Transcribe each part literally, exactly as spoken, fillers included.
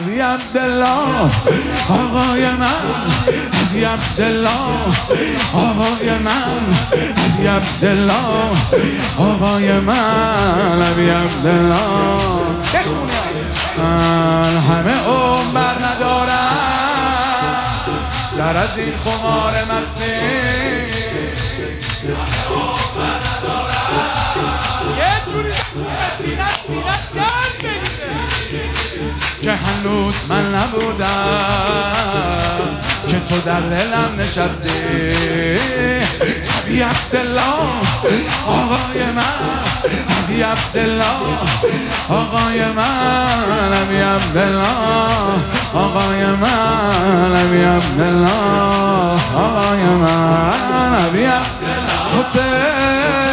علی عبدالله آقای من، علی عبدالله آقای من، علی عبدالله آقای من، علی عبدالله. من همه عمر بر ندارم سر از این خمار مستی، یه جوری سینت سینت درد بگیره که هنوز من نبودم که تو در دلم نشستی. علی عبدالله آقای من، علی عبدالله آقای من، علی عبدالله آقای من، علی عبدالله آقای من، علی عبدالله حسین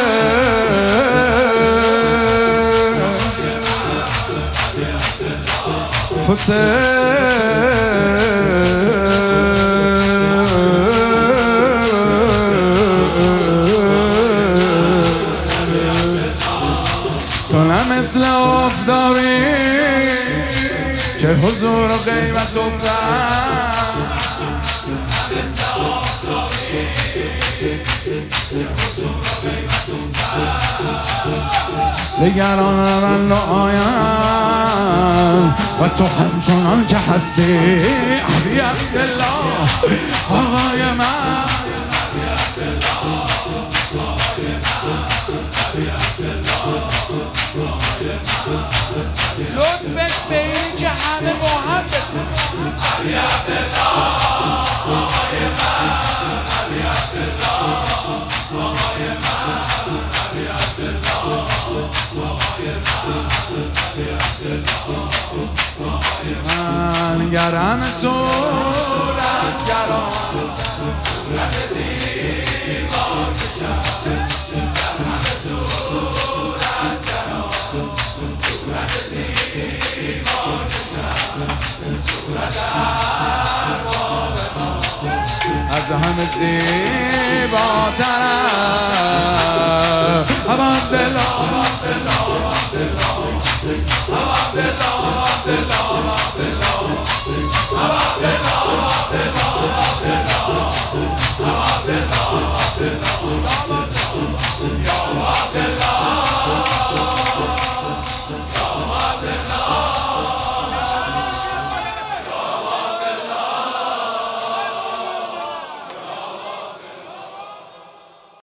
حسین. تو نه مثل آفتابی که حضور و غیبت افتاد، دیگران روند و آیند و تو همچنان که هستی. علی عبدالله آقای من، لطفت به اینی که همه با هم بشن. علی عبدالله آقای من، علی عبدالله آقای من، علی عبدالله آقای من، من گرم صورت گرم صورت زیبا کشم، گرم صورت گرم صورت زیبا کشم، صورت ارباب ما از همه زیباترم. عبدالله